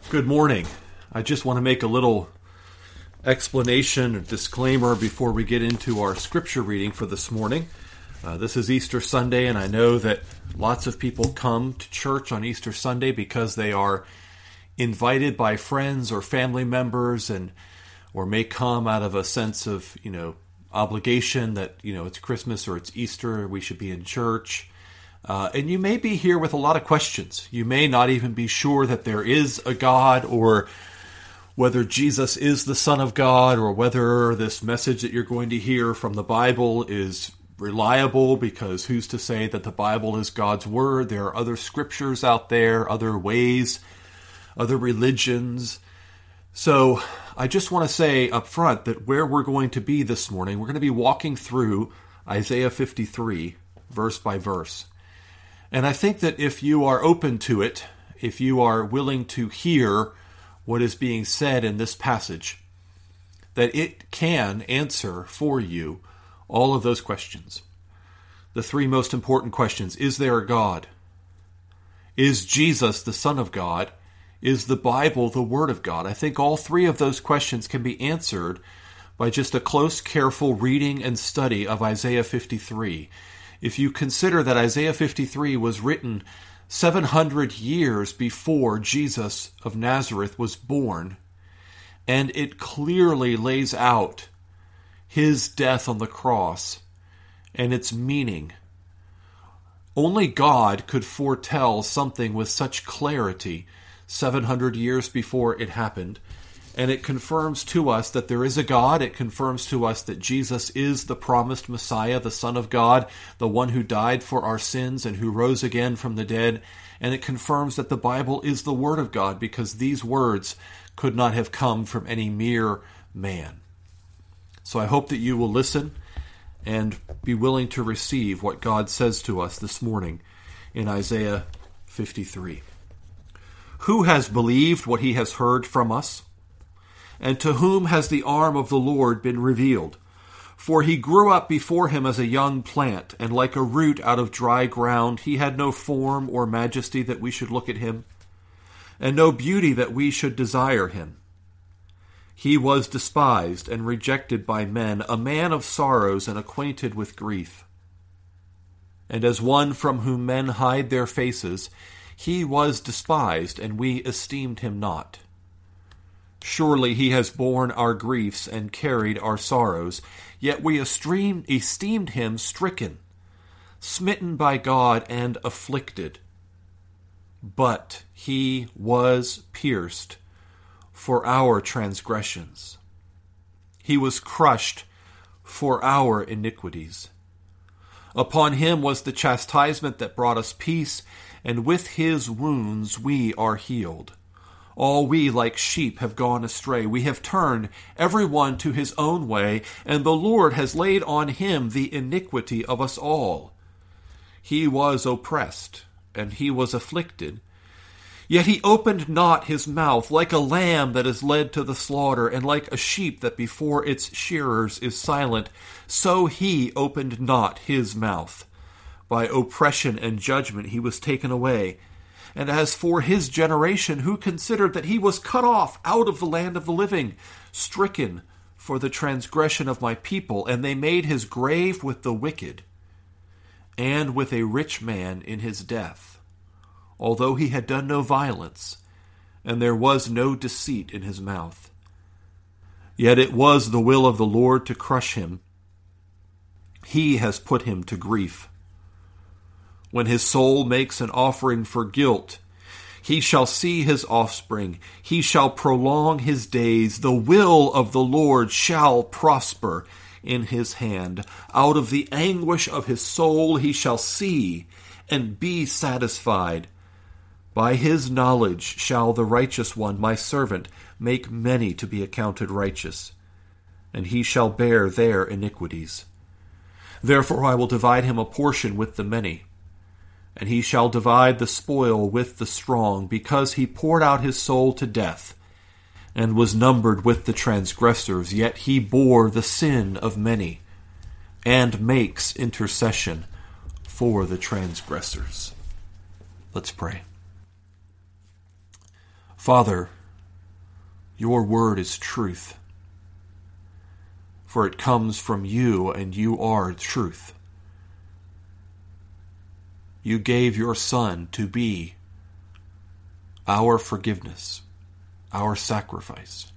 Good morning. I just want to make a little explanation or disclaimer before we get into our scripture reading for this morning. This is Easter Sunday, and I know that lots of people come to church on Easter Sunday because they are invited by friends or family members, or may come out of a sense of, obligation that, it's Christmas or it's Easter, we should be in church. And you may be here with a lot of questions. You may not even be sure that there is a God, or whether Jesus is the Son of God, or whether this message that you're going to hear from the Bible is reliable, because who's to say that the Bible is God's Word? There are other scriptures out there, other ways, other religions. So I just want to say up front that where we're going to be this morning, we're going to be walking through Isaiah 53, verse by verse. And I think that if you are open to it, if you are willing to hear what is being said in this passage, that it can answer for you all of those questions. The three most important questions: is there a God? Is Jesus the Son of God? Is the Bible the Word of God? I think all three of those questions can be answered by just a close, careful reading and study of Isaiah 53. If you consider that Isaiah 53 was written 700 years before Jesus of Nazareth was born, and it clearly lays out his death on the cross and its meaning. Only God could foretell something with such clarity 700 years before it happened. And it confirms to us that there is a God. It confirms to us that Jesus is the promised Messiah, the Son of God, the one who died for our sins and who rose again from the dead. And it confirms that the Bible is the Word of God, because these words could not have come from any mere man. So I hope that you will listen and be willing to receive what God says to us this morning in Isaiah 53. Who has believed what he has heard from us? And to whom has the arm of the Lord been revealed? For he grew up before him as a young plant, and like a root out of dry ground. He had no form or majesty that we should look at him, and no beauty that we should desire him. He was despised and rejected by men, a man of sorrows and acquainted with grief. And as one from whom men hide their faces, he was despised, and we esteemed him not. Surely he has borne our griefs and carried our sorrows, yet we esteemed him stricken, smitten by God, and afflicted. But he was pierced for our transgressions. He was crushed for our iniquities. Upon him was the chastisement that brought us peace, and with his wounds we are healed. All we like sheep have gone astray. We have turned every one to his own way, and the Lord has laid on him the iniquity of us all. He was oppressed, and he was afflicted. Yet he opened not his mouth. Like a lamb that is led to the slaughter, and like a sheep that before its shearers is silent, so he opened not his mouth. By oppression and judgment he was taken away. And as for his generation, who considered that he was cut off out of the land of the living, stricken for the transgression of my people, and they made his grave with the wicked, and with a rich man in his death, although he had done no violence, and there was no deceit in his mouth. Yet it was the will of the Lord to crush him. He has put him to grief. When his soul makes an offering for guilt, he shall see his offspring. He shall prolong his days. The will of the Lord shall prosper in his hand. Out of the anguish of his soul he shall see and be satisfied. By his knowledge shall the righteous one, my servant, make many to be accounted righteous, and he shall bear their iniquities. Therefore I will divide him a portion with the many, and he shall divide the spoil with the strong, because he poured out his soul to death, and was numbered with the transgressors. Yet he bore the sin of many, and makes intercession for the transgressors. Let's pray. Father, Your word is truth, for it comes from you, and you are truth. You gave your Son to be our forgiveness, our sacrifice.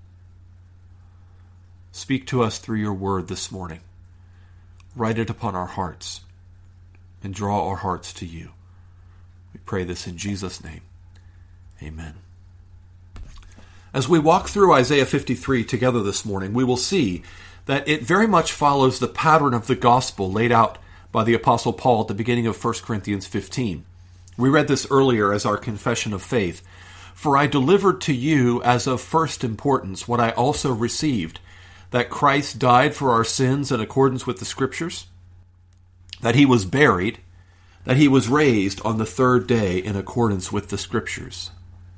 Speak to us through your word this morning. Write it upon our hearts and draw our hearts to you. We pray this in Jesus' name. Amen. As we walk through Isaiah 53 together this morning, we will see that it very much follows the pattern of the gospel laid out by the Apostle Paul at the beginning of 1 Corinthians 15. We read this earlier as our confession of faith. For I delivered to you as of first importance what I also received, that Christ died for our sins in accordance with the Scriptures, that he was buried, that he was raised on the third day in accordance with the Scriptures.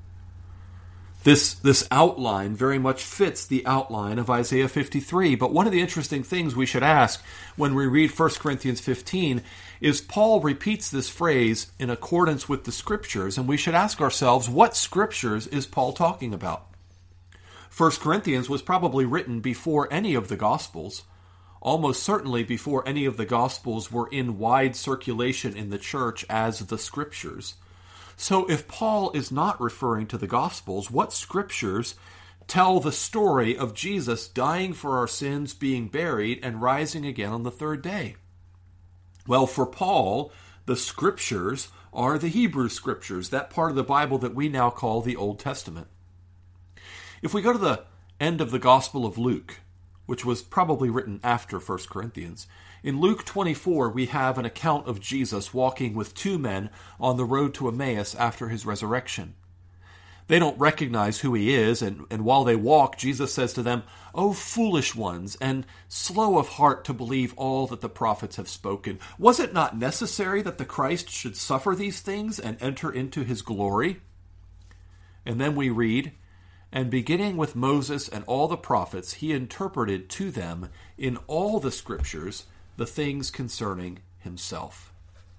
This outline very much fits the outline of Isaiah 53, but one of the interesting things we should ask when we read 1 Corinthians 15 is Paul repeats this phrase in accordance with the Scriptures, and we should ask ourselves, what Scriptures is Paul talking about? 1 Corinthians was probably written before any of the Gospels, almost certainly before any of the Gospels were in wide circulation in the church as the Scriptures. So if Paul is not referring to the Gospels, what Scriptures tell the story of Jesus dying for our sins, being buried, and rising again on the third day? Well, for Paul, the Scriptures are the Hebrew Scriptures, that part of the Bible that we now call the Old Testament. If we go to the end of the Gospel of Luke, which was probably written after 1 Corinthians, in Luke 24 we have an account of Jesus walking with two men on the road to Emmaus after his resurrection. They don't recognize who he is, and while they walk, Jesus says to them, "O foolish ones, and slow of heart to believe all that the prophets have spoken. Was it not necessary that the Christ should suffer these things and enter into his glory?" And then we read, "And beginning with Moses and all the prophets, he interpreted to them in all the Scriptures the things concerning himself."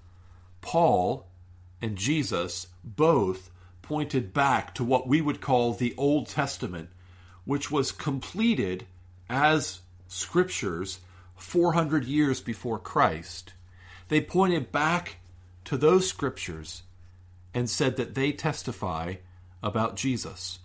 Paul and Jesus both pointed back to what we would call the Old Testament, which was completed as Scriptures 400 years before Christ. They pointed back to those Scriptures and said that they testify about Jesus.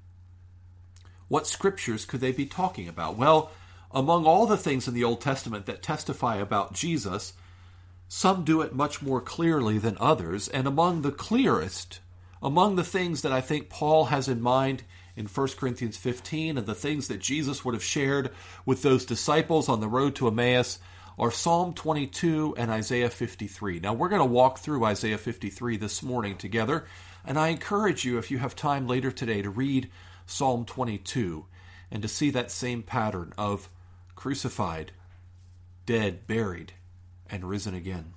What Scriptures could they be talking about? Well, among all the things in the Old Testament that testify about Jesus, some do it much more clearly than others, and among the clearest, among the things that I think Paul has in mind in 1 Corinthians 15 and the things that Jesus would have shared with those disciples on the road to Emmaus are Psalm 22 and Isaiah 53. Now, we're going to walk through Isaiah 53 this morning together, and I encourage you, if you have time later today, to read Psalm 22 and to see that same pattern of crucified, dead, buried, and risen again.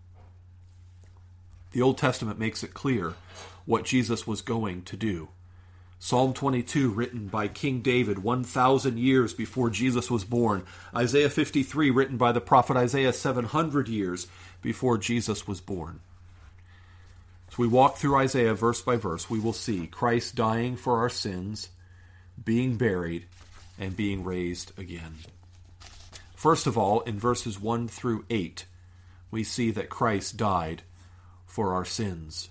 The Old Testament makes it clear what Jesus was going to do. Psalm 22, written by King David 1,000 years before Jesus was born. Isaiah 53, written by the prophet Isaiah 700 years before Jesus was born. As we walk through Isaiah verse by verse, we will see Christ dying for our sins, being buried, and being raised again. First of all, in verses 1 through 8, we see that Christ died for our sins.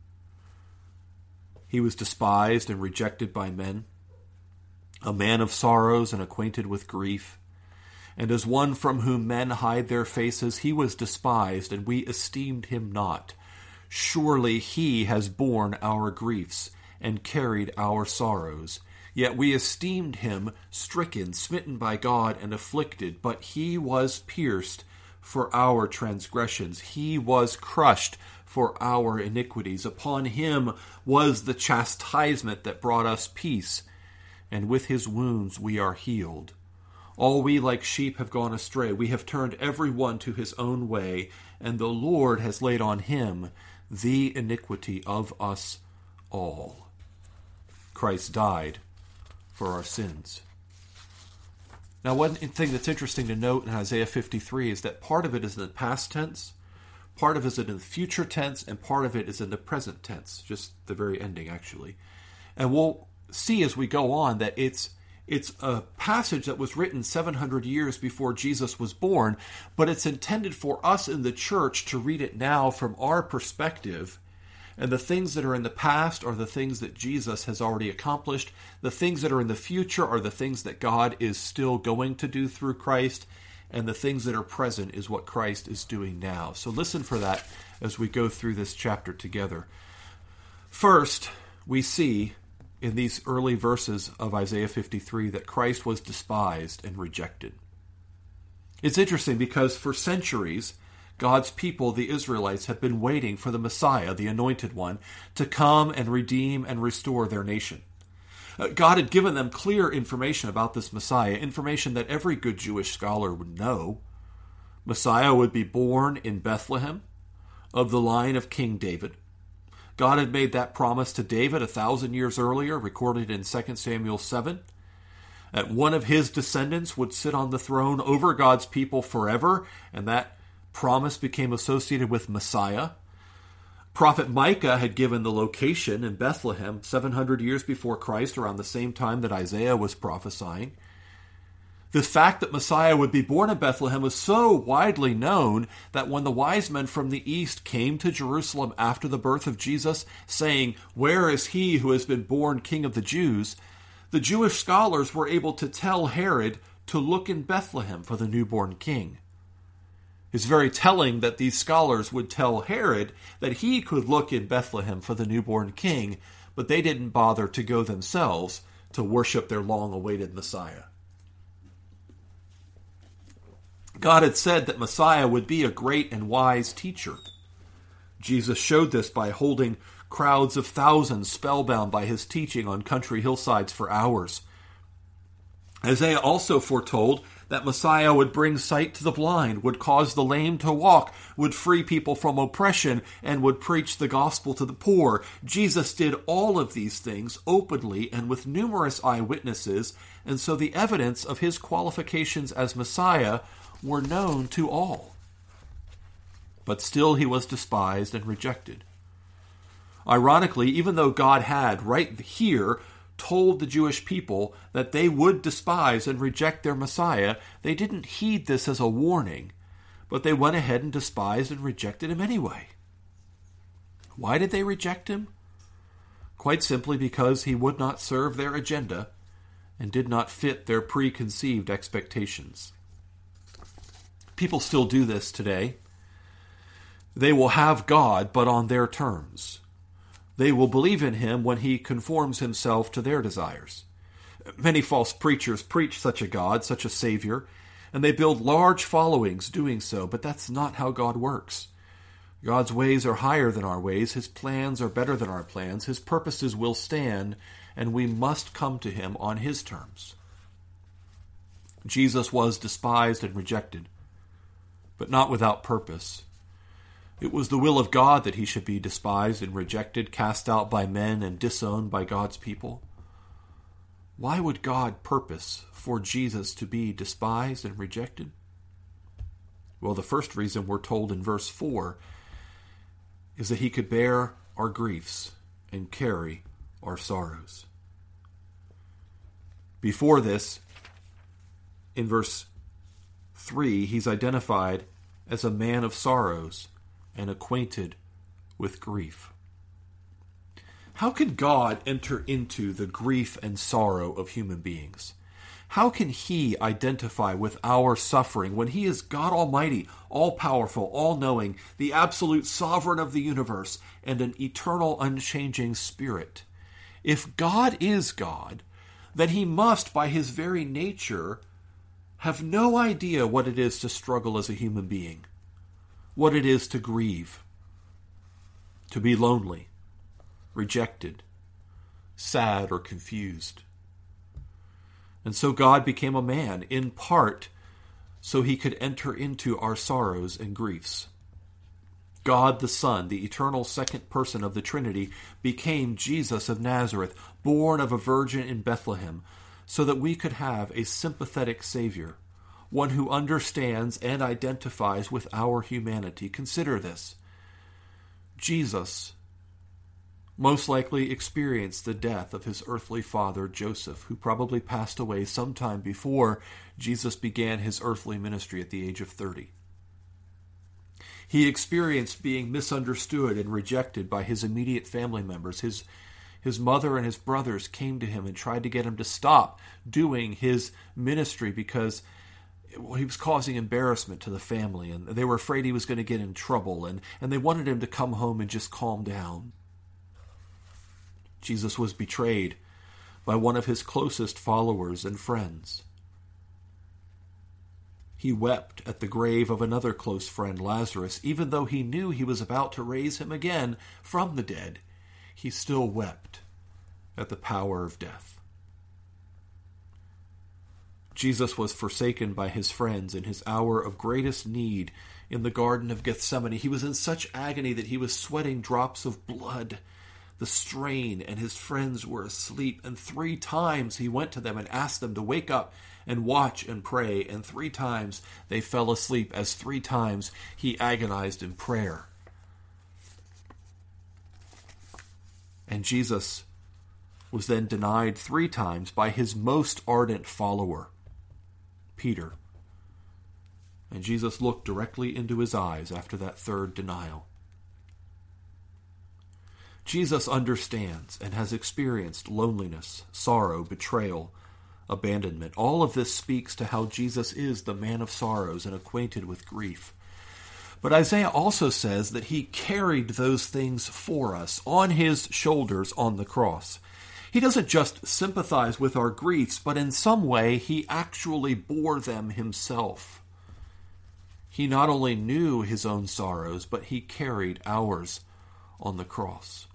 He was despised and rejected by men, a man of sorrows and acquainted with grief. And as one from whom men hide their faces, he was despised, and we esteemed him not. Surely he has borne our griefs and carried our sorrows. Yet we esteemed him stricken, smitten by God, and afflicted. But he was pierced for our transgressions. He was crushed for our iniquities. Upon him was the chastisement that brought us peace, and with his wounds we are healed. All we like sheep have gone astray. We have turned every one to his own way, and the Lord has laid on him the iniquity of us all. Christ died for our sins. Now, one thing that's interesting to note in Isaiah 53 is that part of it is in the past tense, part of it is in the future tense, and part of it is in the present tense, just the very ending, actually. And we'll see as we go on that it's a passage that was written 700 years before Jesus was born, but it's intended for us in the church to read it now from our perspective. And the things that are in the past are the things that Jesus has already accomplished. The things that are in the future are the things that God is still going to do through Christ. And the things that are present is what Christ is doing now. So listen for that as we go through this chapter together. First, we see in these early verses of Isaiah 53 that Christ was despised and rejected. It's interesting because for centuries, God's people, the Israelites, have been waiting for the Messiah, the Anointed One, to come and redeem and restore their nation. God had given them clear information about this Messiah, information that every good Jewish scholar would know. Messiah would be born in Bethlehem, of the line of King David. God had made that promise to David 1,000 years earlier, recorded in 2 Samuel 7. That one of his descendants would sit on the throne over God's people forever, and that promise became associated with Messiah. Prophet Micah had given the location in Bethlehem 700 years before Christ, around the same time that Isaiah was prophesying. The fact that Messiah would be born in Bethlehem was so widely known that when the wise men from the east came to Jerusalem after the birth of Jesus, saying, "Where is he who has been born King of the Jews?" the Jewish scholars were able to tell Herod to look in Bethlehem for the newborn king. It's very telling that these scholars would tell Herod that he could look in Bethlehem for the newborn king, but they didn't bother to go themselves to worship their long-awaited Messiah. God had said that Messiah would be a great and wise teacher. Jesus showed this by holding crowds of thousands spellbound by his teaching on country hillsides for hours. Isaiah also foretold that Messiah would bring sight to the blind, would cause the lame to walk, would free people from oppression, and would preach the gospel to the poor. Jesus did all of these things openly and with numerous eyewitnesses, and so the evidence of his qualifications as Messiah were known to all. But still he was despised and rejected. Ironically, even though God had, right here, told the Jewish people that they would despise and reject their Messiah, they didn't heed this as a warning, but they went ahead and despised and rejected him anyway. Why did they reject him? Quite simply because he would not serve their agenda and did not fit their preconceived expectations. People still do this today. They will have God, but on their terms. They will believe in him when he conforms himself to their desires. Many false preachers preach such a God, such a Savior, and they build large followings doing so, but that's not how God works. God's ways are higher than our ways. His plans are better than our plans. His purposes will stand, and we must come to him on his terms. Jesus was despised and rejected, but not without purpose. It was the will of God that he should be despised and rejected, cast out by men and disowned by God's people. Why would God purpose for Jesus to be despised and rejected? Well, the first reason we're told in verse 4 is that he could bear our griefs and carry our sorrows. Before this, in verse 3, he's identified as a man of sorrows and acquainted with grief. How can God enter into the grief and sorrow of human beings? How can he identify with our suffering when he is God Almighty, all-powerful, all-knowing, the absolute sovereign of the universe, and an eternal, unchanging spirit? If God is God, then he must, by his very nature, have no idea what it is to struggle as a human being, what it is to grieve, to be lonely, rejected, sad, or confused. And so God became a man, in part, so he could enter into our sorrows and griefs. God the Son, the eternal second person of the Trinity, became Jesus of Nazareth, born of a virgin in Bethlehem, so that we could have a sympathetic Savior, one who understands and identifies with our humanity. Consider this. Jesus most likely experienced the death of his earthly father, Joseph, who probably passed away sometime before Jesus began his earthly ministry at the age of 30. He experienced being misunderstood and rejected by his immediate family members. His mother and his brothers came to him and tried to get him to stop doing his ministry because he was causing embarrassment to the family, and they were afraid he was going to get in trouble, and they wanted him to come home and just calm down. Jesus was betrayed by one of his closest followers and friends. He wept at the grave of another close friend, Lazarus. Even though he knew he was about to raise him again from the dead, he still wept at the power of death. Jesus was forsaken by his friends in his hour of greatest need in the Garden of Gethsemane. He was in such agony that he was sweating drops of blood, the strain, and his friends were asleep. And 3 times he went to them and asked them to wake up and watch and pray. And 3 times they fell asleep, as 3 times he agonized in prayer. And Jesus was then denied 3 times by his most ardent follower, Peter. And Jesus looked directly into his eyes after that 3rd denial. Jesus understands and has experienced loneliness, sorrow, betrayal, abandonment. All of this speaks to how Jesus is the man of sorrows and acquainted with grief. But Isaiah also says that he carried those things for us on his shoulders on the cross. He doesn't just sympathize with our griefs, but in some way he actually bore them himself. He not only knew his own sorrows, but he carried ours on the cross.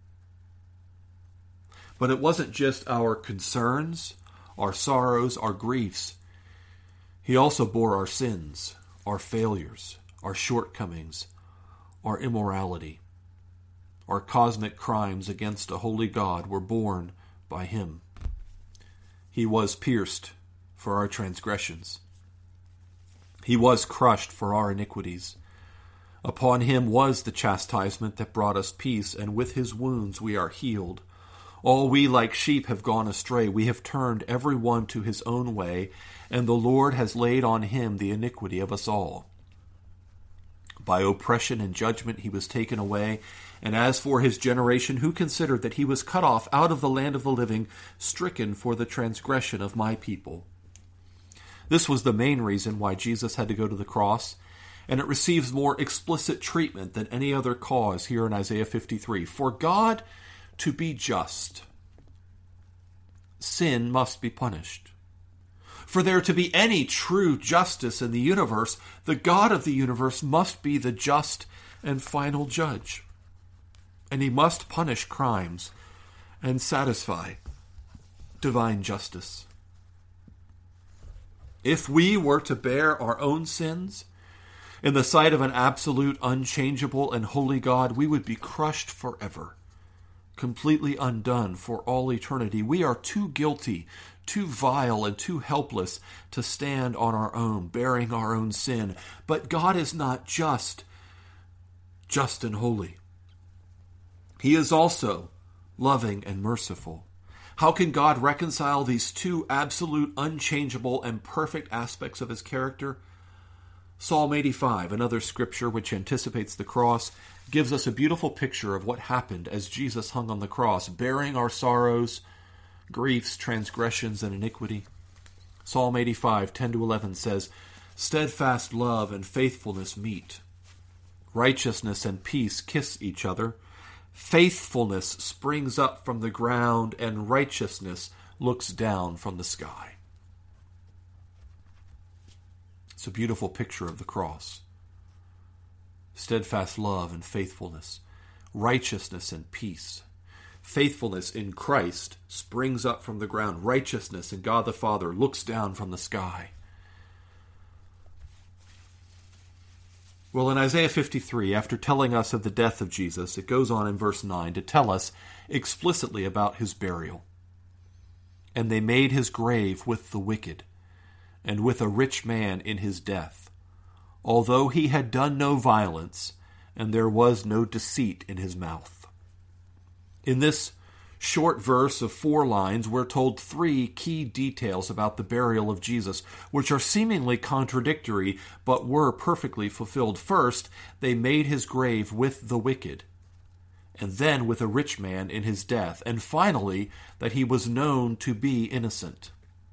But it wasn't just our concerns, our sorrows, our griefs. He also bore our sins, our failures, our shortcomings, our immorality. Our cosmic crimes against a holy God were borne by him. He was pierced for our transgressions. He was crushed for our iniquities. Upon him was the chastisement that brought us peace, and with his wounds we are healed. All we like sheep have gone astray. We have turned every one to his own way, and the Lord has laid on him the iniquity of us all. By oppression and judgment he was taken away. And as for his generation, who considered that he was cut off out of the land of the living, stricken for the transgression of my people? This was the main reason why Jesus had to go to the cross, and it receives more explicit treatment than any other cause here in Isaiah 53. For God to be just, sin must be punished. For there to be any true justice in the universe, the God of the universe must be the just and final judge. And he must punish crimes and satisfy divine justice. If we were to bear our own sins in the sight of an absolute, unchangeable, and holy God, we would be crushed forever, completely undone for all eternity. We are too guilty, too vile, and too helpless to stand on our own, bearing our own sin. But God is not just and holy. He is also loving and merciful. How can God reconcile these two absolute, unchangeable, and perfect aspects of his character? Psalm 85, another scripture which anticipates the cross, gives us a beautiful picture of what happened as Jesus hung on the cross, bearing our sorrows, griefs, transgressions, and iniquity. Psalm 85, 10-11 says, Steadfast love and faithfulness meet. Righteousness and peace kiss each other. Faithfulness springs up from the ground, and righteousness looks down from the sky. It's a beautiful picture of the cross. Steadfast love and faithfulness, righteousness and peace. Faithfulness in Christ springs up from the ground. Righteousness in God the Father looks down from the sky. Well, in Isaiah 53, after telling us of the death of Jesus, it goes on in verse 9 to tell us explicitly about his burial. And they made his grave with the wicked, and with a rich man in his death, although he had done no violence, and there was no deceit in his mouth. In this short verse of 4 lines, we're told 3 key details about the burial of Jesus, which are seemingly contradictory, but were perfectly fulfilled. First, they made his grave with the wicked, and then with a rich man in his death, and finally, that he was known to be innocent.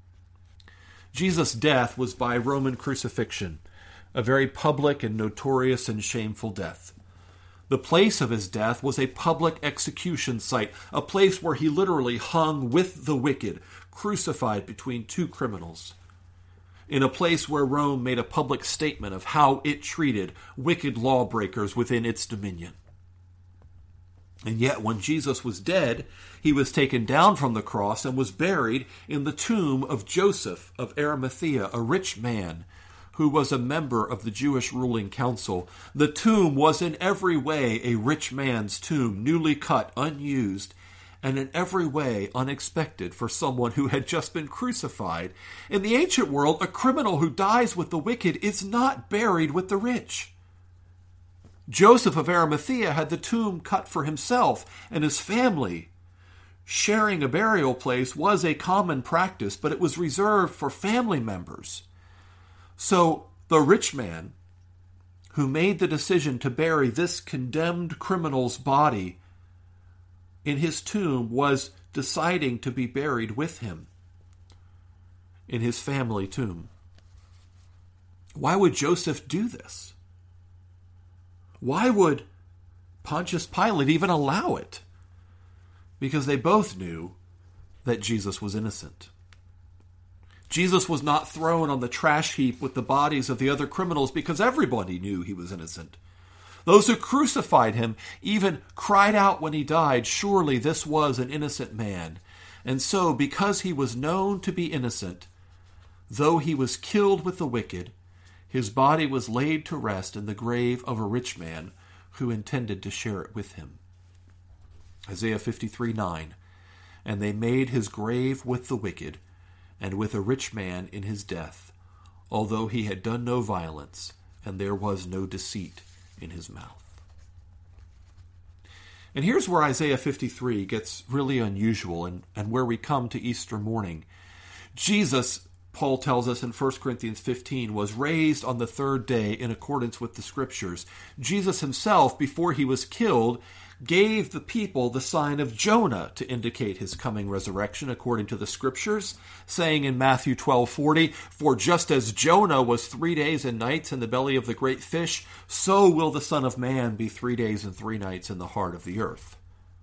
Jesus' death was by Roman crucifixion, a very public and notorious and shameful death. The place of his death was a public execution site, a place where he literally hung with the wicked, crucified between 2 criminals, in a place where Rome made a public statement of how it treated wicked lawbreakers within its dominion. And yet, when Jesus was dead, he was taken down from the cross and was buried in the tomb of Joseph of Arimathea, a rich man who was a member of the Jewish ruling council. The tomb was in every way a rich man's tomb, newly cut, unused, and in every way unexpected for someone who had just been crucified. In the ancient world, a criminal who dies with the wicked is not buried with the rich. Joseph of Arimathea had the tomb cut for himself and his family. Sharing a burial place was a common practice, but it was reserved for family members. So the rich man who made the decision to bury this condemned criminal's body in his tomb was deciding to be buried with him in his family tomb. Why would Joseph do this? Why would Pontius Pilate even allow it? Because they both knew that Jesus was innocent. Jesus was not thrown on the trash heap with the bodies of the other criminals because everybody knew he was innocent. Those who crucified him even cried out when he died, "Surely this was an innocent man." And so, because he was known to be innocent, though he was killed with the wicked, his body was laid to rest in the grave of a rich man who intended to share it with him. Isaiah 53:9, "And they made his grave with the wicked, and with a rich man in his death, although he had done no violence, and there was no deceit in his mouth." And here's where Isaiah 53 gets really unusual and where we come to Easter morning. Jesus, Paul tells us in 1 Corinthians 15, was raised on the 3rd day in accordance with the Scriptures. Jesus himself, before he was killed, gave the people the sign of Jonah to indicate his coming resurrection according to the Scriptures, saying in Matthew 12:40, "For just as Jonah was 3 days and nights in the belly of the great fish, so will the Son of Man be 3 days and 3 nights in the heart of the earth."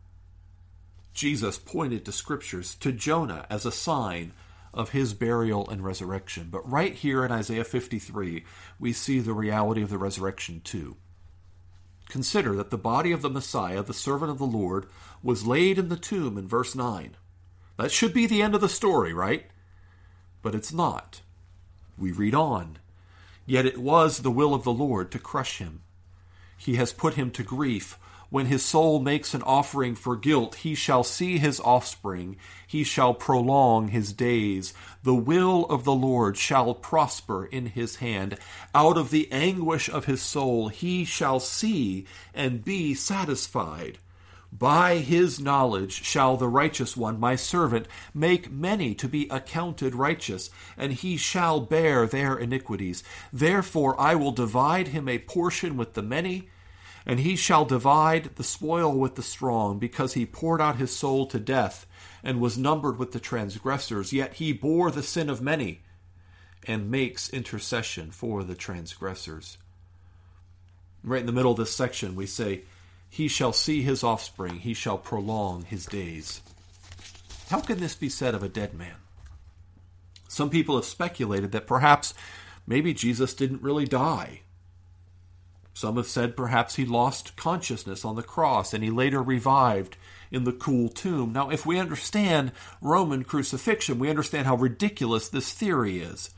Jesus pointed to Scriptures, to Jonah, as a sign of his burial and resurrection. But right here in Isaiah 53, we see the reality of the resurrection too. Consider that the body of the Messiah, the servant of the Lord, was laid in the tomb in verse 9. That should be the end of the story, right? But it's not. We read on. "Yet it was the will of the Lord to crush him. He has put him to grief. When his soul makes an offering for guilt, he shall see his offspring. He shall prolong his days. The will of the Lord shall prosper in his hand. Out of the anguish of his soul he shall see and be satisfied. By his knowledge shall the righteous one, my servant, make many to be accounted righteous, and he shall bear their iniquities. Therefore I will divide him a portion with the many, and he shall divide the spoil with the strong, because he poured out his soul to death and was numbered with the transgressors. Yet he bore the sin of many and makes intercession for the transgressors." Right in the middle of this section, we say, "He shall see his offspring. He shall prolong his days." How can this be said of a dead man? Some people have speculated that perhaps maybe Jesus didn't really die. Some have said perhaps he lost consciousness on the cross and he later revived in the cool tomb. Now, if we understand Roman crucifixion, we understand how ridiculous this theory is.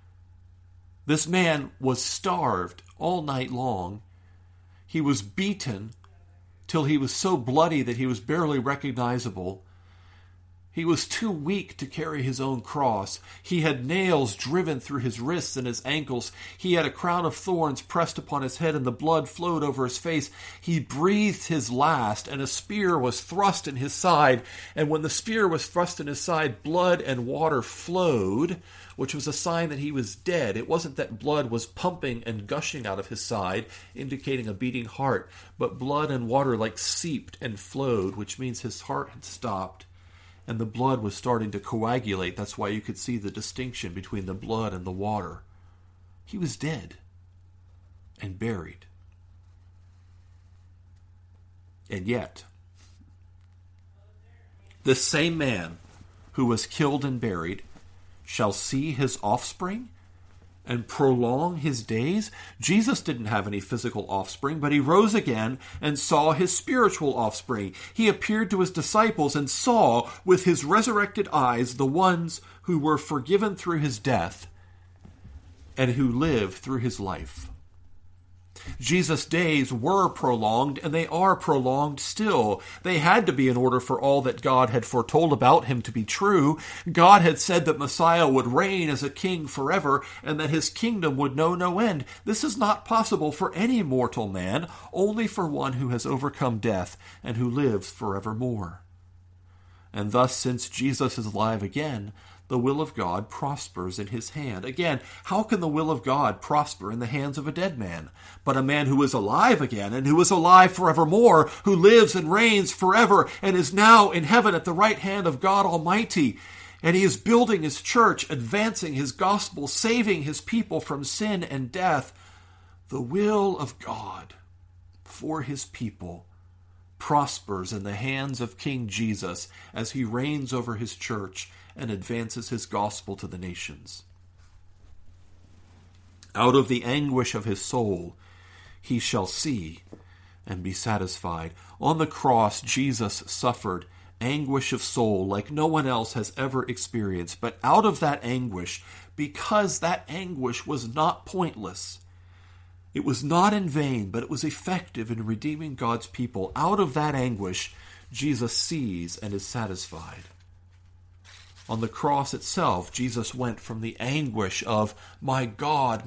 This man was starved all night long. He was beaten till he was so bloody that he was barely recognizable. He was too weak to carry his own cross. He had nails driven through his wrists and his ankles. He had a crown of thorns pressed upon his head, and the blood flowed over his face. He breathed his last, and a spear was thrust in his side. And when the spear was thrust in his side, blood and water flowed, which was a sign that he was dead. It wasn't that blood was pumping and gushing out of his side, indicating a beating heart, but blood and water like seeped and flowed, which means his heart had stopped. And the blood was starting to coagulate. That's why you could see the distinction between the blood and the water. He was dead and buried. And yet, this same man who was killed and buried shall see his offspring and prolong his days. Jesus didn't have any physical offspring, but he rose again and saw his spiritual offspring. He appeared to his disciples and saw with his resurrected eyes the ones who were forgiven through his death and who lived through his life. Jesus' days were prolonged, and they are prolonged still. They had to be in order for all that God had foretold about him to be true. God had said that Messiah would reign as a king forever, and that his kingdom would know no end. This is not possible for any mortal man, only for one who has overcome death and who lives forevermore. And thus, since Jesus is alive again, the will of God prospers in his hand. Again, how can the will of God prosper in the hands of a dead man? But a man who is alive again, and who is alive forevermore, who lives and reigns forever, and is now in heaven at the right hand of God Almighty. And he is building his church, advancing his gospel, saving his people from sin and death. The will of God for his people prospers in the hands of King Jesus as he reigns over his church and advances his gospel to the nations. Out of the anguish of his soul he shall see and be satisfied. On the cross, Jesus suffered anguish of soul like no one else has ever experienced. But out of that anguish, because that anguish was not pointless, it was not in vain, but it was effective in redeeming God's people. Out of that anguish, Jesus sees and is satisfied. On the cross itself, Jesus went from the anguish of, my God,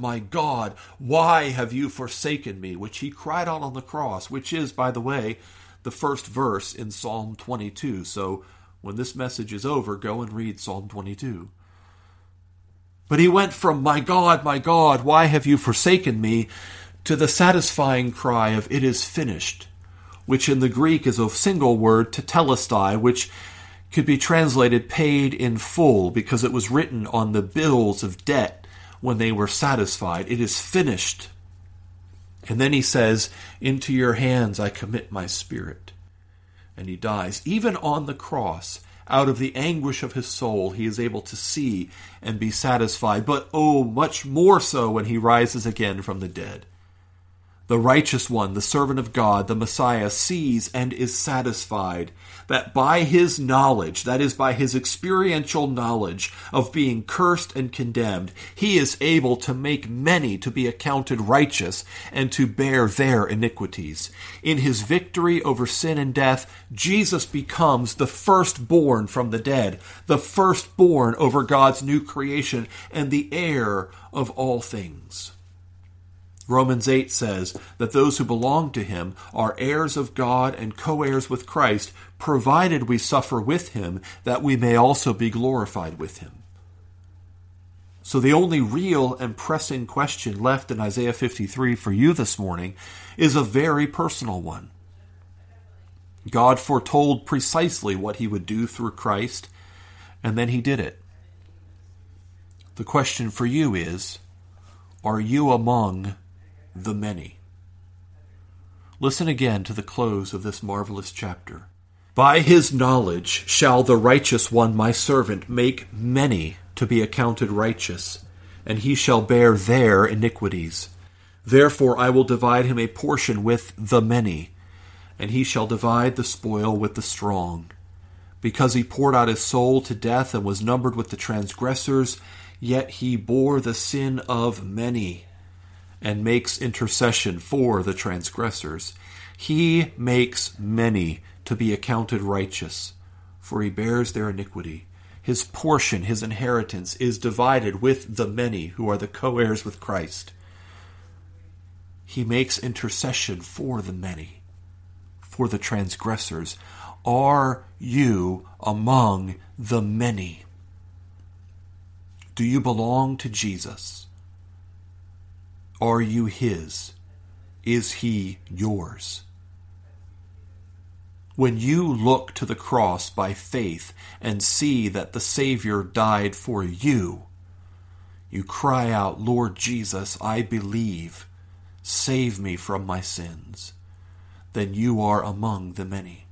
why have you forsaken me?" which he cried out on the cross, which is, by the way, the first verse in Psalm 22. So when this message is over, go and read Psalm 22. But he went from, my God, why have you forsaken me?" to the satisfying cry of, "It is finished," which in the Greek is a single word, tetelestai, which could be translated paid in full because it was written on the bills of debt when they were satisfied. It is finished. And then he says, "Into your hands I commit my spirit." And he dies. Even on the cross, out of the anguish of his soul, he is able to see and be satisfied. But oh, much more so when he rises again from the dead. The righteous one, the servant of God, the Messiah, sees and is satisfied that by his knowledge, that is by his experiential knowledge of being cursed and condemned, he is able to make many to be accounted righteous and to bear their iniquities. In his victory over sin and death, Jesus becomes the firstborn from the dead, the firstborn over God's new creation, and the heir of all things. Romans 8 says that those who belong to him are heirs of God and co-heirs with Christ, provided we suffer with him, that we may also be glorified with him. So the only real and pressing question left in Isaiah 53 for you this morning is a very personal one. God foretold precisely what he would do through Christ, and then he did it. The question for you is, are you among the many? Listen again to the close of this marvelous chapter. "By his knowledge shall the righteous one, my servant, make many to be accounted righteous, and he shall bear their iniquities. Therefore I will divide him a portion with the many, and he shall divide the spoil with the strong. Because he poured out his soul to death and was numbered with the transgressors, yet he bore the sin of many, and makes intercession for the transgressors. He makes many to be accounted righteous, for he bears their iniquity. His portion, his inheritance, is divided with the many who are the co-heirs with Christ. He makes intercession for the many, for the transgressors. Are you among the many? Do you belong to Jesus? Are you his? Is he yours? When you look to the cross by faith and see that the Savior died for you, you cry out, Lord Jesus, I believe. Save me from my sins. Then you are among the many.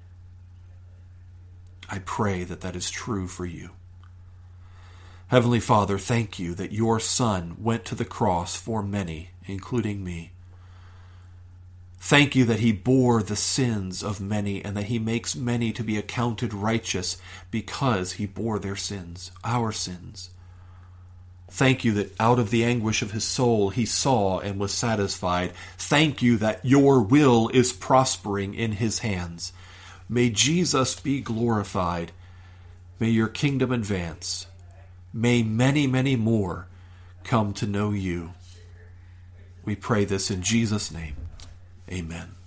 I pray that that is true for you. Heavenly Father, thank you that your Son went to the cross for many, including me. Thank you that he bore the sins of many and that he makes many to be accounted righteous because he bore their sins, our sins. Thank you that out of the anguish of his soul he saw and was satisfied. Thank you that your will is prospering in his hands. May Jesus be glorified. May your kingdom advance. May many, many more come to know you. We pray this in Jesus' name. Amen.